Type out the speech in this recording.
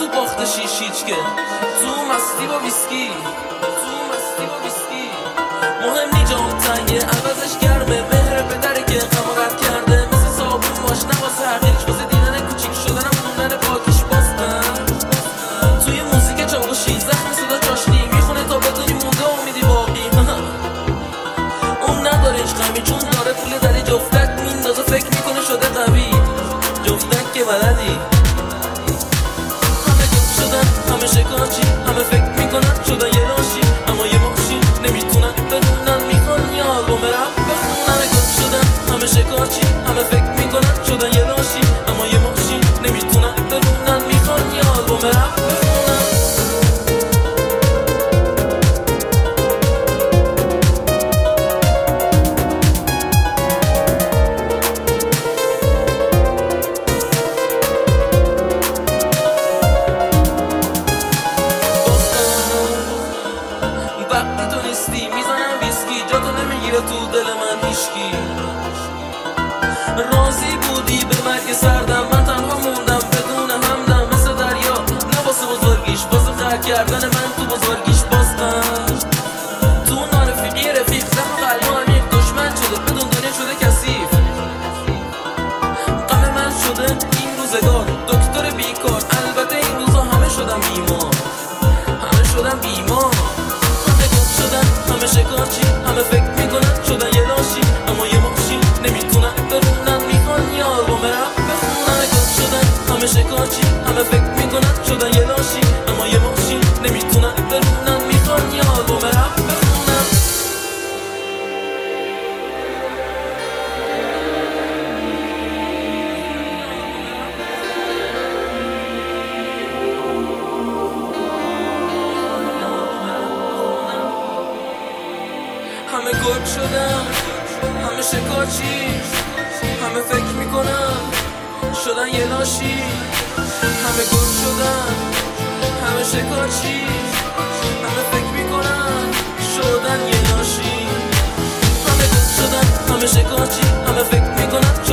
باخت شیش که تو مستی با ویسکی مهم نی جام تنگه عوضش گرمه مهر پدره که غم رد کرده مثل صابون باش نواسه حقیقش واسه دیدن کوچیک شدنم خوندن پاکش باستن توی موزیک چاوشی زخم صدا چاشنی میخونه تا بدونی مونده امیدی باقی اون نداره هیچ غمی چون داره پول دری جفتک میندازه فکر میکنه شده قوی جفتک که بلدی همه گفت شدن همه شکارچی همه فکر میکنن شدن یه لاشی اما یه ماشین نمیتونن بدونن میخوان یه آلبوم رپ بخونن همه گفت شدن همه شکارچی همه فکر میکنن شدن یه لاشی اما یه ماشین نمیتونن بدونن میخوان یه آلبوم رپ بخونن وقتی تو نیستی میزنم ویسکی جا تو نمیگیره تو دل من هیشکی راضی بودی به مرگ سردم من تنها موندم بدون همدم مثل دریا نه واسه بزرگیش واسه غرق کردن من تو بزرگیش باستم تو نارفیقی رفیق زخم قلبم عمیق دشمن شده بدون دنیا شده کثیف غم من شده این روزگار دکتر بیکار البته این روزا همه شدم بیمار همه شکارچی همه فکر میکنن شدن یه لاشی اما یه ماشین نمیتونن بدونن میخوان یه آلبوم رپ بخونن همه گفت شدن همه شکارچی همه فکر میکنن شدن یه لاشی اما یه ماشین نمیتونن بدونن میخوان یه آلبوم رپ بخونن همه گرگ شدن همه شکارچی همه فکر میکنن شدن یه لاشی همه گرگ شدن همه شکارچی همه فکر میکنن شدن یه لاشی همه گرگ شدن همه شکارچی همه فکر میکنن